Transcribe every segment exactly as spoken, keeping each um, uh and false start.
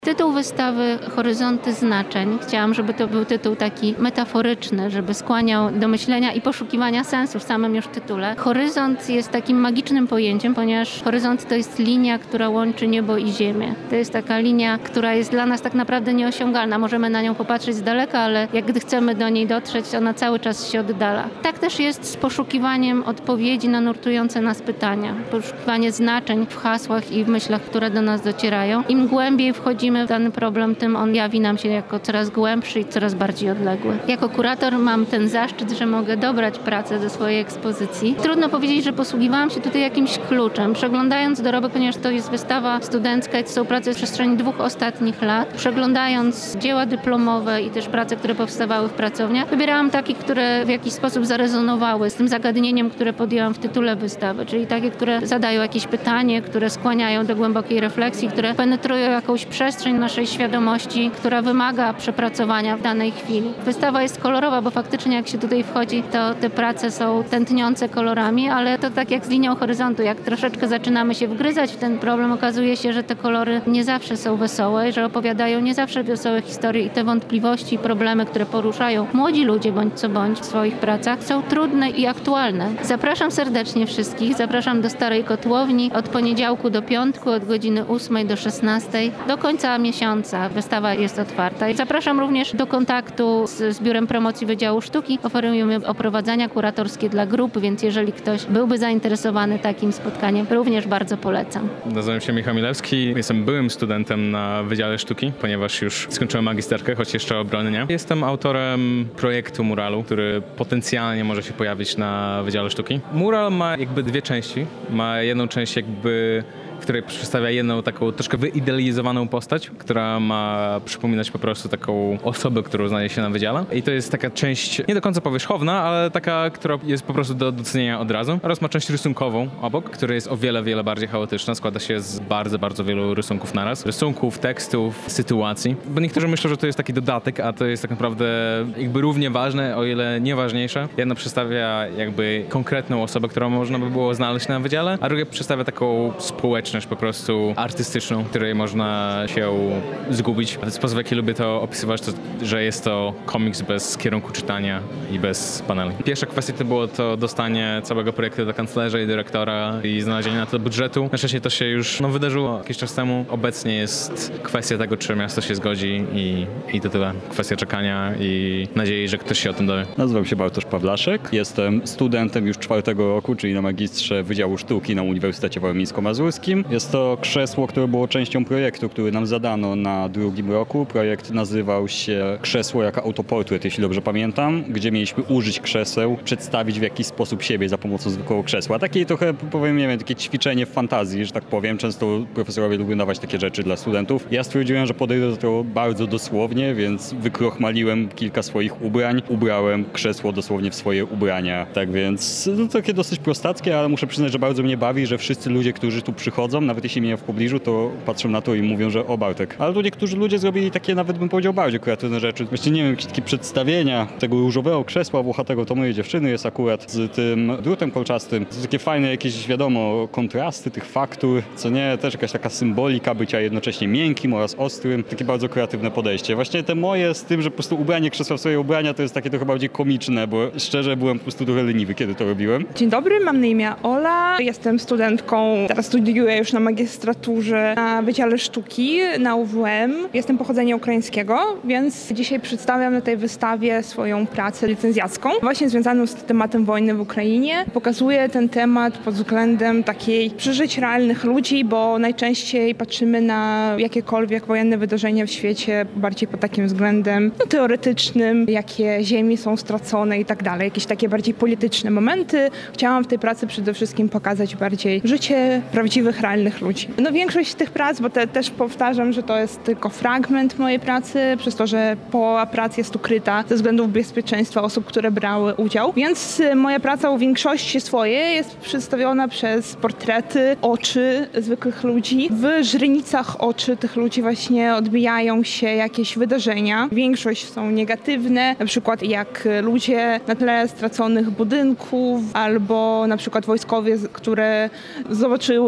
Tytuł wystawy Horyzonty znaczeń. Chciałam, żeby to był tytuł taki metaforyczny, żeby skłaniał do myślenia i poszukiwania sensu w samym już tytule. Horyzont jest takim magicznym pojęciem, ponieważ horyzont to jest linia, która łączy niebo i ziemię. To jest taka linia, która jest dla nas tak naprawdę nieosiągalna. Możemy na nią popatrzeć z daleka, ale jak gdy chcemy do niej dotrzeć, ona cały czas się oddala. Tak też jest z poszukiwaniem odpowiedzi na nurtujące nas pytania. Poszukiwanie znaczeń w hasłach i w myślach, które do nas docierają. Im głębiej wchodzimy w dany problem, tym on jawi nam się jako coraz głębszy i coraz bardziej odległy. Jako kurator mam ten zaszczyt, że mogę dobrać pracę do swojej ekspozycji. Trudno powiedzieć, że posługiwałam się tutaj jakimś kluczem. Przeglądając dorobek, ponieważ to jest wystawa studencka i to są prace z przestrzeni dwóch ostatnich lat, przeglądając dzieła dyplomowe i też prace, które powstawały w pracowniach, wybierałam takie, które w jakiś sposób zarezonowały z tym zagadnieniem, które podjęłam w tytule wystawy, czyli takie, które zadają jakieś pytanie, które skłaniają do głębokiej refleksji, które penetrują jakąś przestrzeń naszej świadomości, która wymaga przepracowania w danej chwili. Wystawa jest kolorowa, bo faktycznie jak się tutaj wchodzi, to te prace są tętniące kolorami, ale to tak jak z linią horyzontu, jak troszeczkę zaczynamy się wgryzać w ten problem, okazuje się, że te kolory nie zawsze są wesołe, że opowiadają nie zawsze wesołe historie i te wątpliwości i problemy, które poruszają młodzi ludzie bądź co bądź w swoich pracach, są trudne i aktualne. Zapraszam serdecznie wszystkich, zapraszam do Starej Kotłowni od poniedziałku do piątku, od godziny ósmej do szesnastej, do końca miesiąca. Wystawa jest otwarta. Zapraszam również do kontaktu z, z Biurem Promocji Wydziału Sztuki. Oferujemy oprowadzania kuratorskie dla grup, więc jeżeli ktoś byłby zainteresowany takim spotkaniem, również bardzo polecam. Nazywam się Michał Milewski. Jestem byłym studentem na Wydziale Sztuki, ponieważ już skończyłem magisterkę, choć jeszcze obrony nie. Jestem autorem projektu muralu, który potencjalnie może się pojawić na Wydziale Sztuki. Mural ma jakby dwie części. Ma jedną część jakby w której przedstawia jedną taką troszkę wyidealizowaną postać, która ma przypominać po prostu taką osobę, którą znajdzie się na wydziale. I to jest taka część nie do końca powierzchowna, ale taka, która jest po prostu do docenienia od razu. Oraz ma część rysunkową obok, która jest o wiele, wiele bardziej chaotyczna. Składa się z bardzo, bardzo wielu rysunków naraz. Rysunków, tekstów, sytuacji. Bo niektórzy myślą, że to jest taki dodatek, a to jest tak naprawdę jakby równie ważne, o ile nie ważniejsze. Jedna przedstawia jakby konkretną osobę, którą można by było znaleźć na wydziale, a druga przedstawia taką społeczność po prostu artystyczną, której można się zgubić. Sposób, w jaki lubię to opisywać, to, że jest to komiks bez kierunku czytania i bez paneli. Pierwsza kwestia to było to dostanie całego projektu do kanclerza i dyrektora i znalezienie na to budżetu. Na szczęście to się już no, wydarzyło jakiś czas temu. Obecnie jest kwestia tego, czy miasto się zgodzi i, i to tyle. Kwestia czekania i nadziei, że ktoś się o tym dowie. Nazywam się Bartosz Pawlaszek. Jestem studentem już czwartego roku, czyli na magistrze Wydziału Sztuki na Uniwersytecie Warmińsko-Mazurskim. Jest to krzesło, które było częścią projektu, który nam zadano na drugim roku. Projekt nazywał się Krzesło jako autoportret, jeśli dobrze pamiętam, gdzie mieliśmy użyć krzeseł, przedstawić w jakiś sposób siebie za pomocą zwykłego krzesła. Takie trochę, powiem, nie wiem, takie ćwiczenie w fantazji, że tak powiem. Często profesorowie lubią dawać takie rzeczy dla studentów. Ja stwierdziłem, że podejdę do tego bardzo dosłownie, więc wykrochmaliłem kilka swoich ubrań. Ubrałem krzesło dosłownie w swoje ubrania. Tak więc no, takie dosyć prostackie, ale muszę przyznać, że bardzo mnie bawi, że wszyscy ludzie, którzy tu przychodzą, nawet jeśli mnie w pobliżu, to patrzą na to i mówią, że o Bartek. Ale tu niektórzy ludzie zrobili takie, nawet bym powiedział, bardziej kreatywne rzeczy. Właściwie nie wiem, jakieś takie przedstawienia tego różowego krzesła bohaterów to mojej dziewczyny jest akurat z tym drutem kolczastym. To takie fajne jakieś, wiadomo, kontrasty tych faktur, co nie, też jakaś taka symbolika bycia jednocześnie miękkim oraz ostrym. Takie bardzo kreatywne podejście. Właśnie te moje z tym, że po prostu ubranie krzesła w swoje ubrania to jest takie trochę bardziej komiczne, bo szczerze byłem po prostu trochę leniwy, kiedy to robiłem. Dzień dobry, mam na imię Ola. Jestem studentką, teraz studiuję już na magistraturze na Wydziale Sztuki na U W M. Jestem pochodzenia ukraińskiego, więc dzisiaj przedstawiam na tej wystawie swoją pracę licencjacką, właśnie związaną z tematem wojny w Ukrainie. Pokazuję ten temat pod względem takiej przeżyć realnych ludzi, bo najczęściej patrzymy na jakiekolwiek wojenne wydarzenia w świecie bardziej pod takim względem no, teoretycznym, jakie ziemi są stracone i tak dalej. Jakieś takie bardziej polityczne momenty. Chciałam w tej pracy przede wszystkim pokazać bardziej życie prawdziwych, realnych ludzi. No większość tych prac, bo te, też powtarzam, że to jest tylko fragment mojej pracy, przez to, że połowa prac jest ukryta ze względów bezpieczeństwa osób, które brały udział. Więc moja praca w większości swojej jest przedstawiona przez portrety, oczy zwykłych ludzi. W źrenicach oczy tych ludzi właśnie odbijają się jakieś wydarzenia. Większość są negatywne, na przykład jak ludzie na tle straconych budynków, albo na przykład wojskowie, które zobaczyły swoje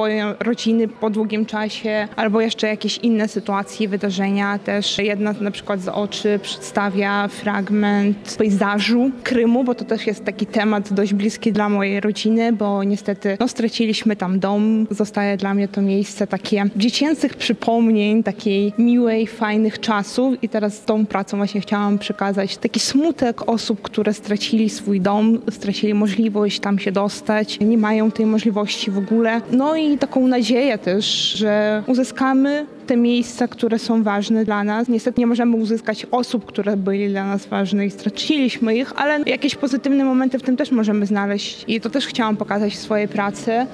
swoje rodziny po długim czasie, albo jeszcze jakieś inne sytuacje i wydarzenia. Też jedna na przykład z oczy przedstawia fragment pejzażu Krymu, bo to też jest taki temat dość bliski dla mojej rodziny, bo niestety no, straciliśmy tam dom. Zostaje dla mnie to miejsce takie dziecięcych przypomnień, takiej miłej, fajnych czasów i teraz z tą pracą właśnie chciałam przekazać taki smutek osób, które stracili swój dom, stracili możliwość tam się dostać, nie mają tej możliwości w ogóle. No i taką nadzieję też, że uzyskamy te miejsca, które są ważne dla nas. Niestety nie możemy uzyskać osób, które byli dla nas ważne i straciliśmy ich, ale jakieś pozytywne momenty w tym też możemy znaleźć i to też chciałam pokazać w swojej pracy.